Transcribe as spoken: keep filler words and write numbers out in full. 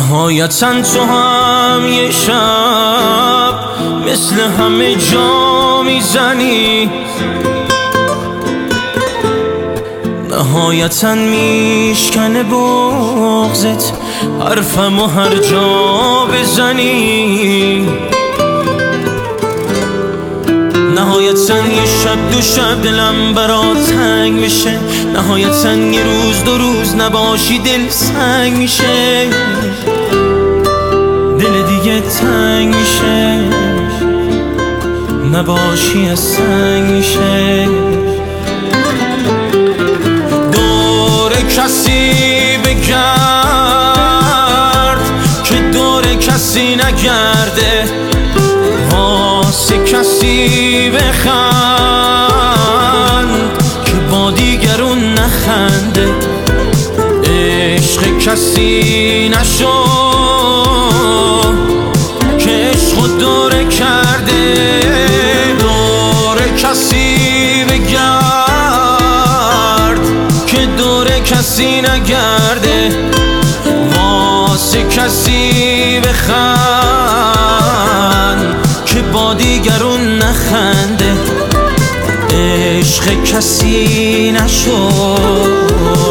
نهایتاً تو هم یه شب مثل همه جا میزنی، نهایتاً میشکنه بغضت حرفم و هر جا بزنی. نهایتاً یه شب دو شب دلم برات تنگ میشه، نهایتاً یه روز دو روز نباشی دل سنگ میشه، دل دیگه تنگ میشه، نباشی از سنگ میشه. دور کسی بگرد که دور کسی نگرده، واسه کسی بخند که با دیگرون نخنده. عشق کسی نشو که عشق دوره کرده، دور کسی بگرد که دور کسی نگرده، واسه کسی بخند که با دیگرون نخنده. عشق کسی نشو